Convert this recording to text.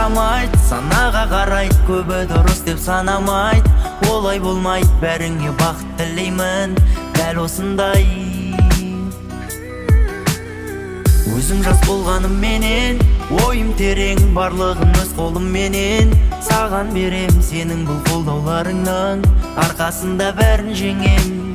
жарамайды, санаға қарайды, көбі дұрыс деп санамайды. Олай болмайды, бәріңе бақыт тілеймін, дәл осындай. Өзім жас болғаным менен, ойым терең, барлығын өз қолым менен саған берем. Сенің бұл қолдауларыңның арқасында бәрін жеңем.